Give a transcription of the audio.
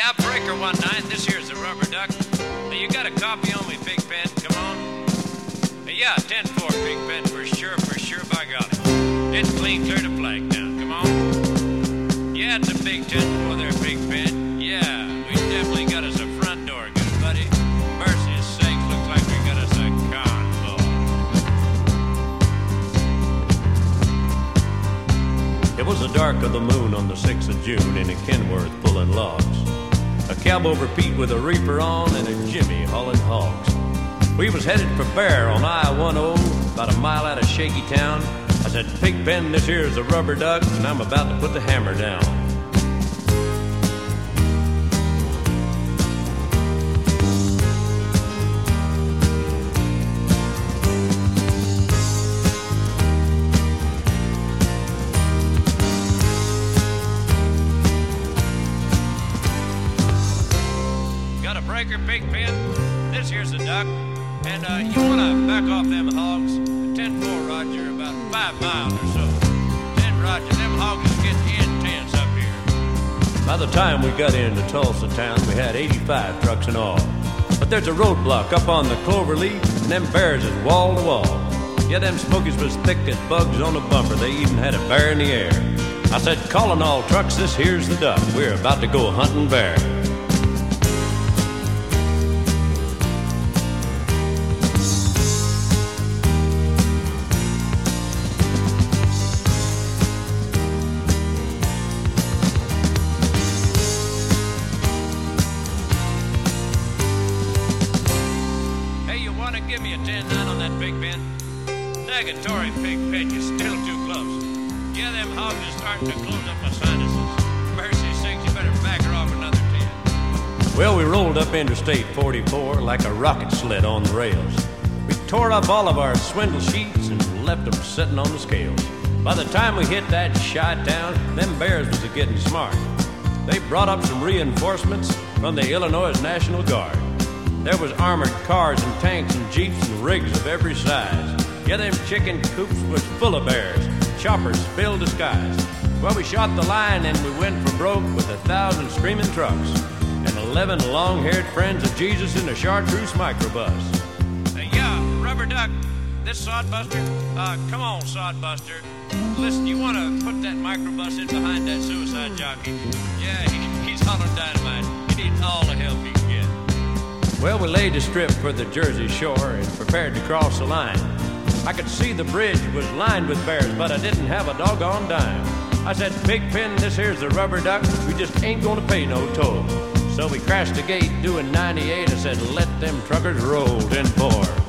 Yeah, breaker one night. This here's the rubber duck. Hey, you got a copy on me, Pigpen? Come on. Hey, yeah, 10-4, Pigpen, for sure, by golly. It's clean clear to Flagtown. Come on. Yeah, it's a big 10-4 there, Pigpen. Yeah, we definitely got us a front door, good buddy. Mercy's sakes, looks like we got us a convoy. It was the dark of the moon on the 6th of June in a Kenworth pulling logs. A cab over Pete with a reaper on and a Jimmy hauling hogs. We was headed for Bear on I-10, about a mile out of Shaky Town. I said, Pigpen, this here's a rubber duck, and I'm about to put the hammer down. Got a breaker, Pigpen? This here's the duck. And you want to back off them hogs? 10-4, Roger, about 5 miles or so. 10, Roger, them hogs is getting intense up here. By the time we got into Tulsa town, we had 85 trucks in all. But there's a roadblock up on the clover leaf, and them bears is wall to wall. Yeah, them smokies was thick as bugs on a bumper. They even had a bear in the air. I said, calling all trucks, this here's the duck. We're about to go hunting bear. Give me a 10-9 on that, Pigpen. Negatory, Pigpen, you're still too close. Yeah, them hogs are starting to close up my sinuses. Mercy sakes, you better back her off another 10. Well, we rolled up Interstate 44 like a rocket sled on the rails. We tore up all of our swindle sheets and left them sitting on the scales. By the time we hit that Chi-town, them bears was a-getting smart. They brought up some reinforcements from the Illinois National Guard. There was armored cars and tanks and jeeps and rigs of every size. Yeah, them chicken coops was full of bears. Choppers filled the skies. Well, we shot the line and we went for broke with 1,000 screaming trucks and 11 long-haired friends of Jesus in a chartreuse microbus. Yeah, rubber duck, this Sodbuster? Come on, Sodbuster. Listen, you want to put that microbus in behind that suicide jockey? Yeah, he's hauling dynamite. He needs all the help he can get. Well, we laid a strip for the Jersey shore and prepared to cross the line. I could see the bridge was lined with bears, but I didn't have a doggone dime. I said, Pigpen, this here's the rubber duck. We just ain't gonna pay no toll. So we crashed the gate doing 98. I said, let them truckers roll 10-4.